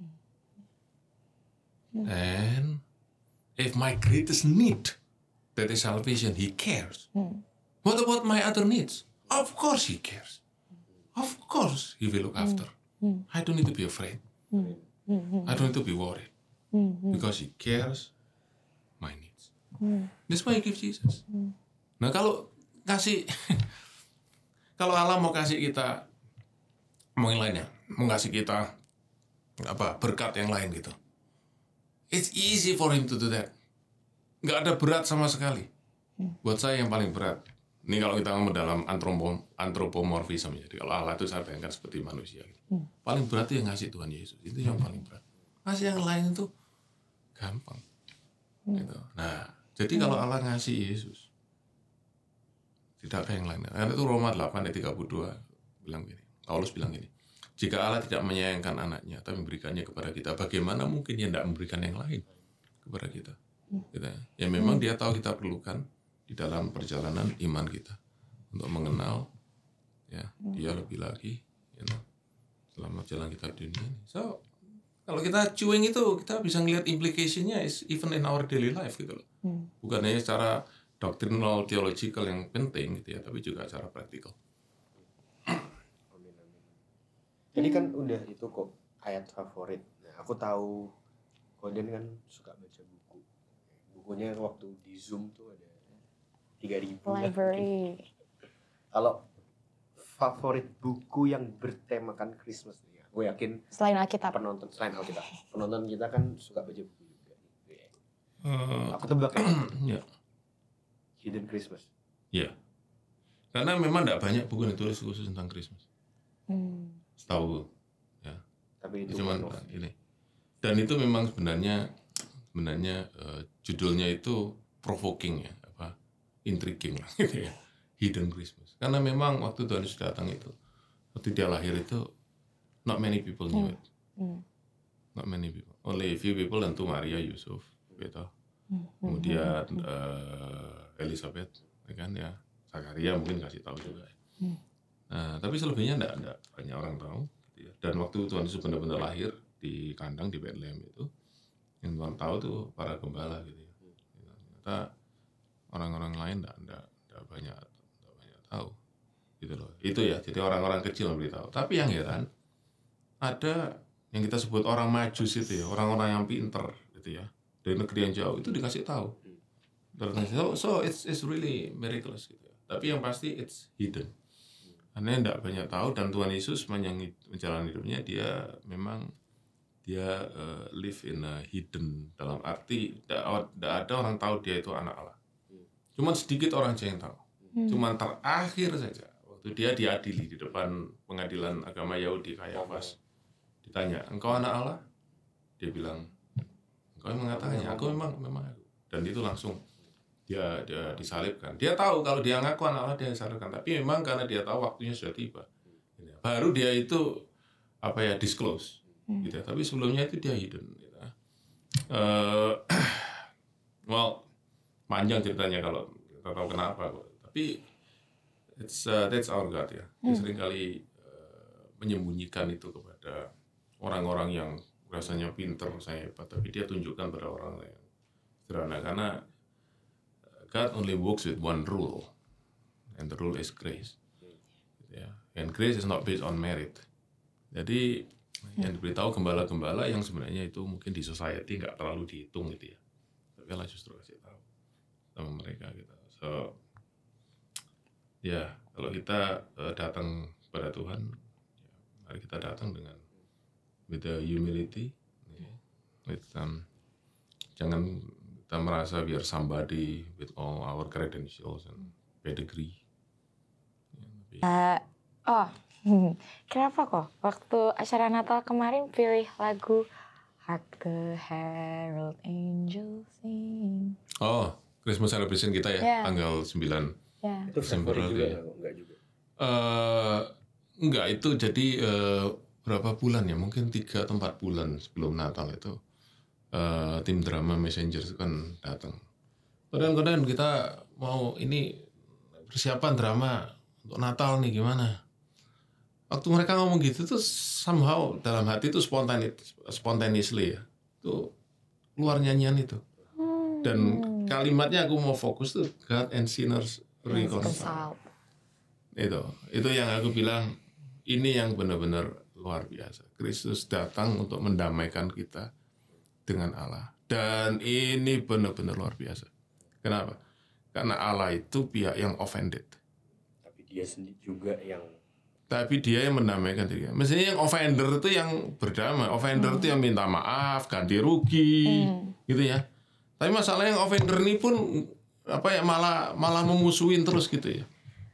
hmm. and if my greatest need that is salvation, He cares. Hmm. What about my other needs? Of course He cares. Of course He will look after. Mm. I don't need to be afraid. Mm. Mm-hmm. I don't need to be worried. Mm-hmm. Because He cares my needs. Mm. That's why He gives Jesus. Mm. Nah kalau kasih, kalau Allah mau kasih kita, mau yang lainnya, mau kasih kita apa berkat yang lain gitu, it's easy for Him to do that. Nggak ada berat sama sekali. Mm. Buat saya yang paling berat Ini kalau kita ngomong dalam antropom, antropomorfisme, jadi kalau Allah itu saya bayangkan seperti manusia. Hmm. Paling berat itu yang ngasih Tuhan Yesus, itu yang paling berat. Ngasih yang lain itu gampang. Hmm. Gitu. Nah, jadi hmm. kalau Allah ngasih Yesus, tidak ada yang lain. Karena itu Roma delapan ayat tiga puluh dua bilang gini, Paulus bilang gini, jika Allah tidak menyayangkan anaknya, tapi memberikannya kepada kita, bagaimana mungkin dia tidak memberikan yang lain kepada kita? Gitu. Ya memang hmm. dia tahu kita perlukan di dalam perjalanan iman kita untuk mengenal ya dia lebih lagi you know, selama jalan kita di dunia ini. So kalau kita cuing itu kita bisa ngelihat implication-nya is even in our daily life gitu loh. Hmm. Bukan hanya secara doctrinal theological yang penting gitu ya, tapi juga secara praktikal. Jadi kan udah itu kok ayat favorit. Nah, aku tahu Koden kan suka baca buku. Bukunya waktu di Zoom tuh ada tiga ribu library. Kalau favorit buku yang bertemakan Christmas nih, gue yakin selain Alkitab, penonton selain Alkitab, penonton kita kan suka baca buku juga. Uh, Aku tebak ya. ya. Hidden Christmas. Ya. Karena memang tidak banyak buku yang ditulis khusus tentang Christmas. Hmm. Setahu ya. Tapi itu cuma ini. Dan itu memang sebenarnya sebenarnya uh, judulnya itu provoking ya. Intriguing lah gitu ya, Hidden Christmas. Karena memang waktu Tuhan Yesus datang itu, waktu dia lahir itu, not many people knew it, mm. not many people, only a few people, tentu Maria, Yusuf, gitu. Mm. Kemudian uh, Elizabeth, ya kan ya, Zakaria mungkin kasih tahu juga. Mm. Nah, tapi selebihnya enggak, enggak banyak orang tahu. Gitu ya. Dan waktu Tuhan Yesus benar-benar lahir di kandang di Bethlehem itu, yang Tuhan tahu tuh para gembala gitu ya. Ternyata orang-orang lain enggak, enggak, enggak banyak enggak banyak tahu gitu loh. Itu ya, jadi orang-orang kecil memberitahu. Tapi yang heran ada yang kita sebut orang majus itu ya, orang-orang yang pinter gitu ya, dari negeri yang jauh itu dikasih tahu. So, so it's it's really miraculous gitu ya. Tapi yang pasti it's hidden. Karena enggak banyak tahu, dan Tuhan Yesus menjalani menjalani hidupnya dia memang dia uh, live in a hidden, dalam arti enggak ada orang tahu dia itu anak Allah. Cuma sedikit orang aja yang tahu. Hmm. Cuma terakhir saja waktu dia diadili di depan pengadilan agama Yahudi, Kayafas ditanya, engkau anak Allah? Dia bilang, engkau yang mengatakannya, aku memang memang aku. Dan itu langsung dia dia disalibkan. Dia tahu kalau dia ngaku anak Allah dia disalibkan, tapi memang karena dia tahu waktunya sudah tiba. Baru dia itu apa ya disclose, hmm. gitu. Tapi sebelumnya itu dia hidden. Gitu. Uh, well. Panjang ceritanya kalau kita tahu kenapa, tapi it's uh, that's our God ya. Dia hmm. seringkali uh, menyembunyikan itu kepada orang-orang yang rasanya pintar, saya hebat, tapi dia tunjukkan pada orang yang sederhana. Karena God only works with one rule, and the rule is grace. Gitu ya. And grace is not based on merit. Jadi hmm. yang diberitahu gembala-gembala yang sebenarnya itu mungkin di society nggak terlalu dihitung gitu ya, tapi Allah justru kasih tahu sama mereka gitu. So ya kalau kita uh, datang pada Tuhan, ya, mari kita datang dengan with the humility, okay. with um, jangan kita merasa we are somebody with all our credentials and pedigree. Ya, uh, oh, hmm. kenapa kok waktu acara Natal kemarin pilih lagu Hark the Herald Angels Sing? Oh, Christmas celebration kita ya, yeah. tanggal sembilan yeah. Desember juga, ya. Enggak juga. Uh, enggak, itu jadi uh, berapa bulan ya, mungkin tiga atau empat bulan sebelum Natal itu uh, tim drama Messenger itu kan datang. Kadang-kadang kita mau ini persiapan drama untuk Natal nih gimana. Waktu mereka ngomong gitu tuh somehow dalam hati itu spontaneously ya, itu keluar nyanyian itu. Dan kalimatnya aku mau fokus tuh God and sinners reconcile. Itu, itu yang aku bilang ini yang benar-benar luar biasa. Kristus datang untuk mendamaikan kita dengan Allah. Dan ini benar-benar luar biasa. Kenapa? Karena Allah itu pihak yang offended. Tapi dia sendiri juga yang Tapi dia yang mendamaikan dirinya. Mestinya yang offender itu yang berdamai. Offender hmm. itu yang minta maaf, ganti rugi, hmm. gitu ya. Tapi masalahnya yang offender ini pun apa ya malah malah memusuhin terus gitu ya.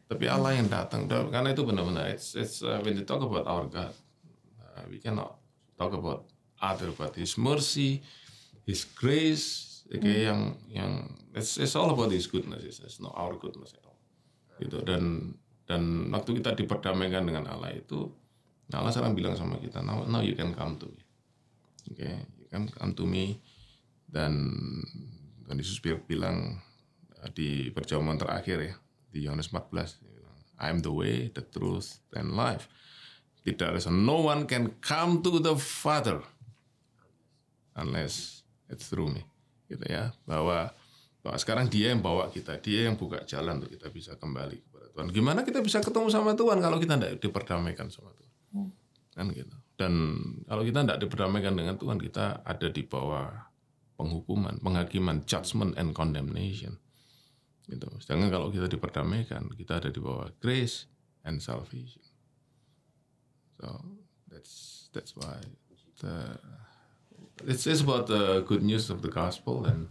Tapi Allah yang datang, karena itu benar-benar it's, it's uh, when you talk about our God, uh, we cannot talk about other, but His mercy, His grace, okay, yang yang it's, it's all about His goodness, it's, it's not our goodness at all. Gitu. Dan dan waktu kita diperdamaikan dengan Allah itu, Allah sekarang bilang sama kita, now, now you can come to me, okay, you can come to me. Dan Tuhan Yesus bilang uh, di perjamuan terakhir ya, di Yohanes empat belas, I am the way, the truth, and life. Tidak ada, no one can come to the Father unless it's through me. Gitu ya, bahwa, bahwa sekarang Dia yang bawa kita, Dia yang buka jalan untuk kita bisa kembali kepada Tuhan. Gimana kita bisa ketemu sama Tuhan kalau kita tidak diperdamaikan sama Tuhan? Kan gitu. Dan kalau kita tidak diperdamaikan dengan Tuhan, kita ada di bawah penghukuman, penghakiman, judgment and condemnation. Gitu. Sedangkan kalau kita diperdamaikan, kita ada di bawah grace and salvation. So that's that's why the, it's, it's about the good news of the gospel, dan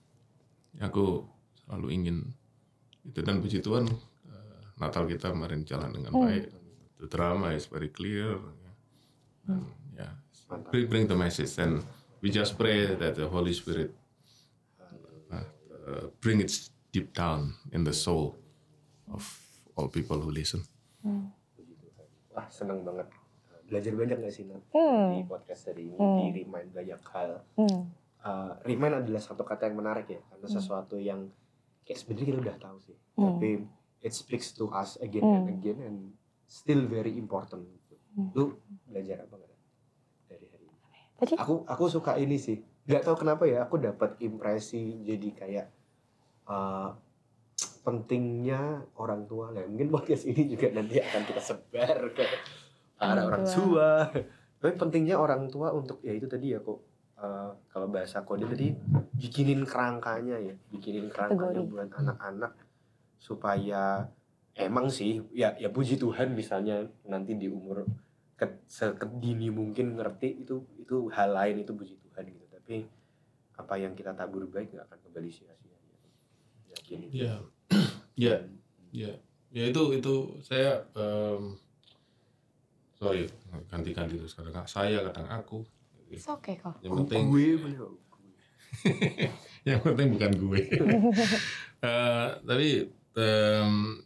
aku selalu ingin itu. Dan puji Tuhan, uh, Natal kita kemarin jalan dengan baik. The drama is very clear. And, yeah, bring, bring the message, and we just pray that the Holy Spirit uh, uh, bring it deep down in the soul of all people who listen. Hmm. Wah, seneng banget. Belajar banyak nggak sih, Nat? Hmm. Di podcast hari ini, Hmm. di Remind banyak hal. Hmm. Uh, Remind adalah satu kata yang menarik ya, karena sesuatu yang kayak sebenarnya kita udah tahu sih, Hmm. tapi it speaks to us again Hmm. and again and still very important. Hmm. Lu belajar apa nggak dari hari ini? Tadi? Aku aku suka ini sih, nggak tahu kenapa ya, aku dapat impresi jadi kayak uh, pentingnya orang tua lah. Mungkin podcast ini juga nanti akan kita sebar ke para orang tua. Tapi pentingnya orang tua untuk ya itu tadi ya kok, uh, kalau bahasa kode tadi bikinin kerangkanya ya, bikinin kerangkanya Kategori. buat anak-anak supaya emang sih ya ya puji Tuhan misalnya nanti di umur ke, sekedini mungkin ngerti itu itu hal lain, itu puji Tuhan gitu. Tapi apa yang kita tabur baik nggak akan kembali sia-sia. Yakin itu. Ya, ya, ya, ya itu itu saya um, sorry ganti-ganti terus, kadang saya kadang aku. It's okay kok. Yang penting gue beliau. yang penting bukan gue. uh, tapi um,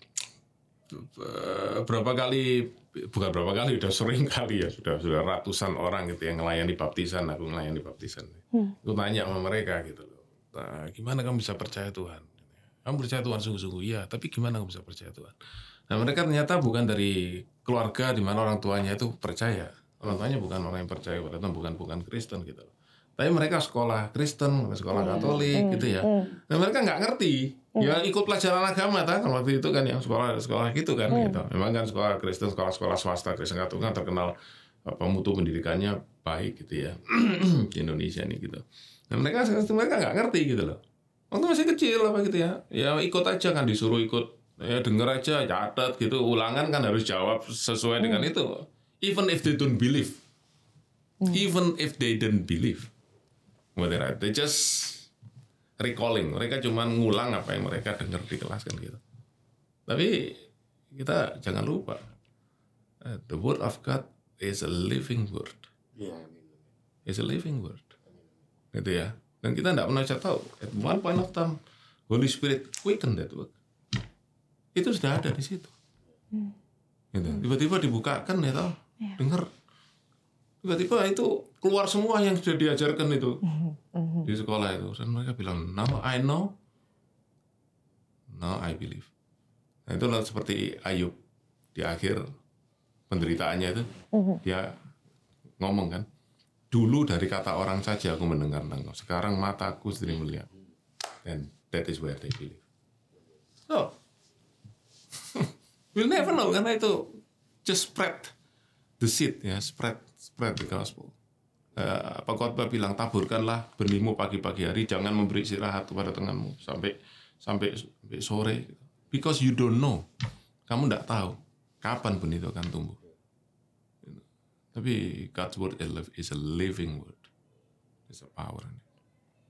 berapa kali, bukan berapa kali, udah sering kali ya, sudah sudah ratusan orang gitu yang ngelayani baptisan, aku ngelayani baptisan. Hmm. Aku tanya sama mereka gitu loh, nah, gimana kamu bisa percaya Tuhan? Kamu percaya Tuhan sungguh-sungguh? Iya, tapi gimana kamu bisa percaya Tuhan? Nah, mereka ternyata bukan dari keluarga di mana orang tuanya itu percaya. Orang tuanya bukan orang yang percaya pada Tuhan, bukan bukan Kristen gitu loh. Tapi mereka sekolah Kristen, sekolah Katolik gitu ya. Nah, mereka nggak ngerti. Ya ikut pelajaran agama kan waktu itu kan, yang sekolah sekolah gitu kan gitu. Memang kan sekolah Kristen, sekolah-sekolah swasta Kristen Katolik kan terkenal apa, mutu pendidikannya baik gitu ya di Indonesia nih gitu. Nah, mereka mereka nggak ngerti gitu loh. Waktu masih kecil apa gitu ya. Ya ikut aja kan, disuruh ikut, ya denger aja, catat gitu, ulangan kan harus jawab sesuai dengan itu. Even if they don't believe. Even if they don't believe. Whether they just recalling, mereka cuma ngulang apa yang mereka dengar di kelas kan gitu. Tapi kita jangan lupa, the word of God is a living word. Iya, It's a living word. Gitu ya. Dan kita tidak pernah tahu, at one point of time, Holy Spirit quicken that word. Itu sudah ada di situ. Gitu. Tiba-tiba dibukakan ya tau, dengar. Tiba-tiba itu keluar semua yang sudah diajarkan itu di sekolah itu. Dan mereka bilang, now I know, now I believe. Nah itulah seperti Ayub di akhir penderitaannya itu, dia ngomong kan, dulu dari kata orang saja aku mendengar engkau, sekarang mataku sendiri melihat. And that is where they believe. So, we'll never know, karena itu just spread the seed, ya, spread spread the gospel. Uh, apa khotbah bilang, taburkanlah benihmu pagi-pagi hari, jangan memberi istirahat kepada tanganmu sampai sampai, sampai sore, because you don't know, kamu tidak tahu kapan benih itu akan tumbuh. Tapi God's word is a living word, it's a power.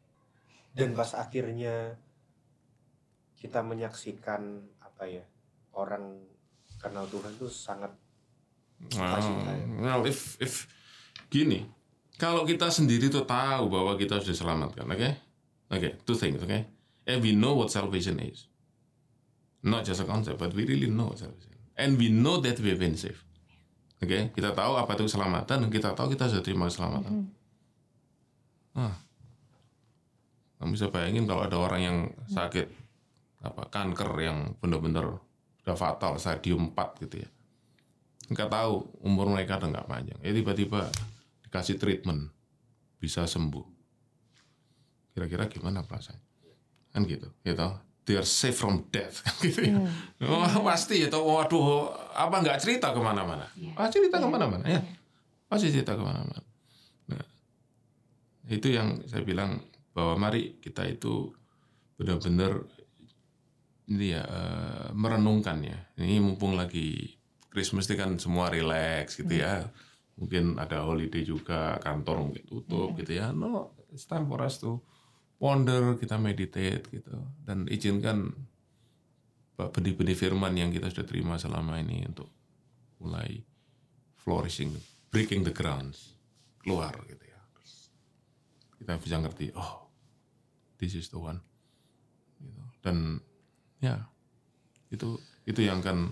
Dan pas akhirnya kita menyaksikan apa ya, orang kenal Tuhan tuh sangat Well, if if gini, kalau kita sendiri tuh tahu bahwa kita sudah diselamatkan, oke? Okay? Oke, okay, two things, oke? Okay? And we know what salvation is. Not just a concept, but we really know what salvation is. And we know that we've been saved. Oke, okay? Kita tahu apa itu keselamatan, dan kita tahu kita sudah terima keselamatan. Nah, kamu bisa bayangin kalau ada orang yang sakit, apa kanker yang benar-benar udah fatal, stadium empat gitu ya. Nggak tahu umur mereka udah nggak panjang. Ya tiba-tiba dikasih treatment, bisa sembuh. Kira-kira gimana perasaannya? Kan gitu, gitu. They are safe from death, gitu ya. Hmm. Oh, pasti ya, waduh, apa nggak cerita kemana-mana? Yeah. Ah, cerita yeah. kemana-mana ya, pasti cerita kemana-mana. Nah, itu yang saya bilang bahwa mari kita itu benar-benar ini ya uh, merenungkan ya. Ini mumpung lagi Christmas ini kan semua relax gitu ya. Mungkin ada holiday juga, kantor mungkin tutup gitu ya. No, it's time for us to ponder, kita meditate gitu, dan izinkan benih-benih firman yang kita sudah terima selama ini untuk mulai flourishing, breaking the grounds, keluar gitu ya. Terus kita bisa ngerti, oh, this is the one, gitu. Dan ya itu itu yang kan.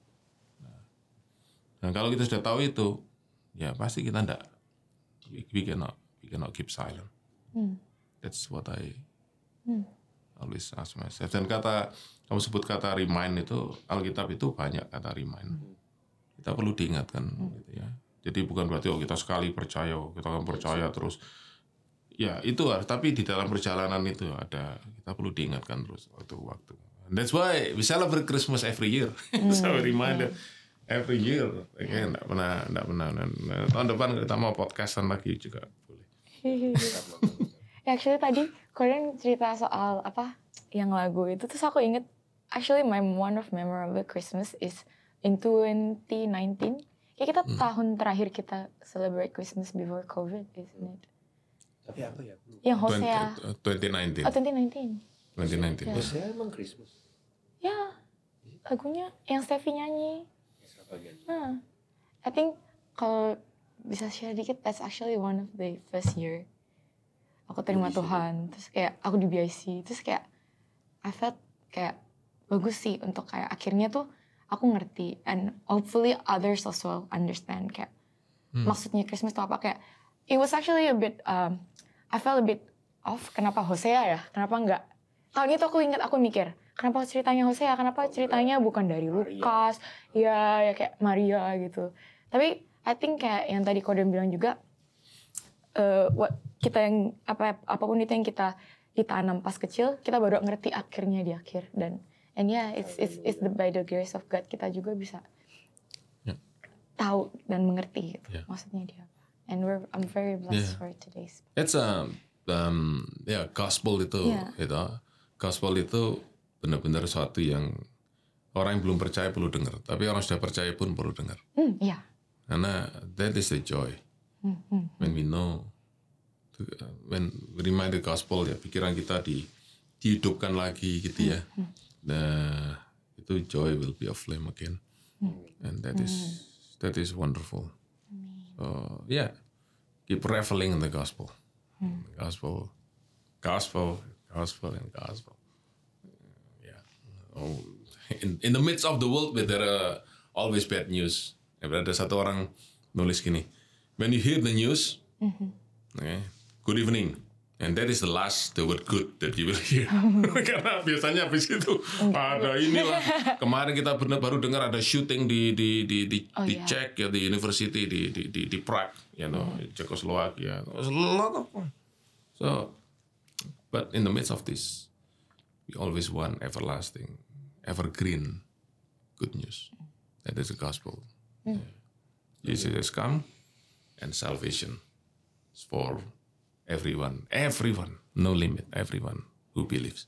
Dan kalau kita sudah tahu itu, ya pasti kita ndak, we cannot, we cannot keep silent. Hmm. That's what I hmm. always ask myself. Dan kata, kamu sebut kata remind itu, Alkitab itu banyak kata remind. Hmm. Kita perlu diingatkan, hmm. gitu ya. Jadi bukan berarti oh kita sekali percaya, kita akan percaya terus. Ya itu harus, tapi di dalam perjalanan itu ada, kita perlu diingatkan terus waktu-waktu. That's why we celebrate Christmas every year. Hmm. So reminder every year. Oke, enggak pernah, enggak pernah. Nah, tahun depan kita mau podcastan lagi juga boleh. Actually tadi kalian cerita soal apa yang lagu itu, terus aku inget actually my one of memorable Christmas is in twenty nineteen. Kayak kita hmm. tahun terakhir kita celebrate Christmas before COVID, isn't it? Tapi apa ya? Yang Hosea. twenty nineteen. Oh, twenty nineteen. twenty nineteen. Yeah. Hosea emang Christmas? Ya, lagunya yang Steffi nyanyi. Nah, I think kalau bisa share dikit, that's actually one of the first year aku terima Tuhan, terus kayak aku di B I C, terus kayak I felt kayak bagus sih untuk kayak akhirnya tuh aku ngerti, and hopefully others also understand kayak hmm. maksudnya Christmas itu apa. Kayak it was actually a bit um, I felt a bit off, kenapa Hosea ya, kenapa enggak tahun itu aku ingat, aku mikir kenapa ceritanya Hosea, kenapa ceritanya bukan dari Lukas ya, ya kayak Maria gitu. Tapi I think kayak yang tadi Kodem bilang juga, uh, what kita yang apa apapun itu yang kita ditanam pas kecil, kita baru ngerti akhirnya di akhir. Dan and yeah, it's it's it's the by the grace of God kita juga bisa yeah. tahu dan mengerti gitu, yeah. maksudnya dia apa. And we're I'm very blessed yeah. for today's. It's a um, ya yeah, gospel itu, yeah. gitu. Gospel itu benar-benar sesuatu yang orang yang belum percaya perlu dengar, tapi orang sudah percaya pun perlu dengar. Mm, yeah. Karena that is the joy mm, mm, when we know. When we remind the gospel ya, pikiran kita di, dihidupkan lagi gitu ya. Mm. Nah, itu joy will be a flame again. Mm. And that is mm. that is wonderful. Mm. So yeah, keep reveling in the gospel. Mm. Gospel, gospel, gospel, and gospel. Yeah. Oh, in in the midst of the world where there are always bad news. Ya, ada satu orang nulis gini, when you hear the news, mm-hmm. okay, good evening, and that is the last the word good that you will hear. Karena biasanya habis itu ada inilah. Kemarin kita benar baru dengar ada shooting di di di di, oh, di yeah. Czech ya, di university di di di, di Prague, you know, mm. Czechoslovakia. There's a lot of them. So, but in the midst of this, we always want everlasting, evergreen good news. That is the gospel. Mm. Jesus has come, and salvation is for everyone, everyone, no limit, everyone who believes.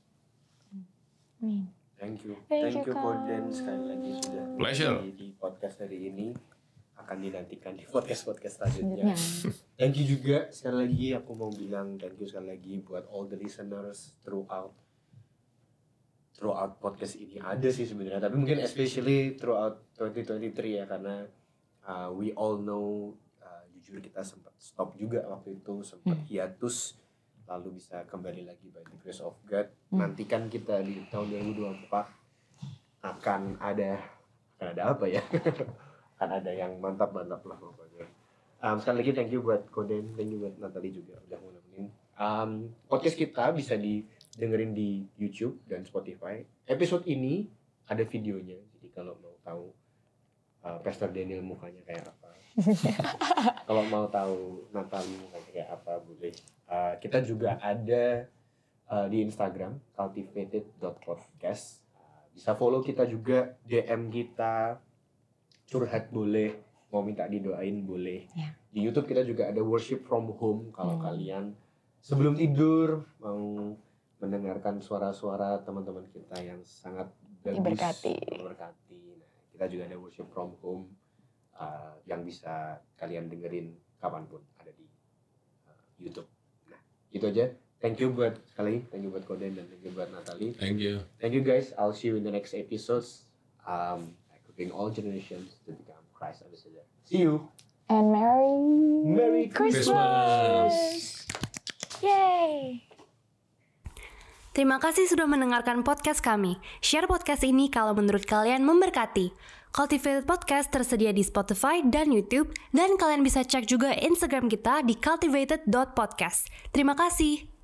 Mm. Thank you, thank, thank you, you Koden, sekali lagi sudah pleasure di, di podcast hari ini, akan dinantikan di podcast podcast selanjutnya. Thank you juga sekali lagi, aku mau bilang thank you sekali lagi buat all the listeners throughout throughout podcast ini ada sih sebenarnya, tapi mungkin especially throughout twenty twenty-three ya, karena uh, we all know uh, jujur kita sempat stop juga waktu itu, sempat hmm. hiatus, lalu bisa kembali lagi by the grace of God. Hmm. Nantikan kita di tahun dua ribu dua puluh empat akan ada akan ada apa ya? Akan ada yang mantap-mantap lah pokoknya. Um, sekali lagi thank you buat Koden, thank you buat Natalie juga udah mau nemenin. Um, podcast kita bisa didengerin di YouTube dan Spotify. Episode ini ada videonya, jadi kalau mau tahu uh, Pastor Daniel mukanya kayak apa, kalau mau tahu Natalie mukanya kayak apa boleh. Uh, kita juga ada uh, di Instagram cultivated dot podcast. Uh, bisa follow kita juga, D M kita, curhat boleh. Mau minta didoain boleh. Yeah. Di YouTube kita juga ada worship from home. Kalau hmm. kalian sebelum tidur mau mendengarkan suara-suara teman-teman kita yang sangat bagus, diberkati. Berkati. Nah, kita juga ada worship from home uh, yang bisa kalian dengerin kapanpun, ada di uh, YouTube. Nah, itu aja. Thank you buat sekali, thank you buat Koden dan thank you buat Natalie. Thank you. Thank you guys. I'll see you in the next episodes. Um, equipping all generations to become Christ ambassador. See you. And Merry Merry Christmas. Christmas. Yay. Terima kasih sudah mendengarkan podcast kami. Share podcast ini kalau menurut kalian memberkati. Cultivated Podcast tersedia di Spotify dan YouTube, dan kalian bisa cek juga Instagram kita di cultivated dot podcast. Terima kasih.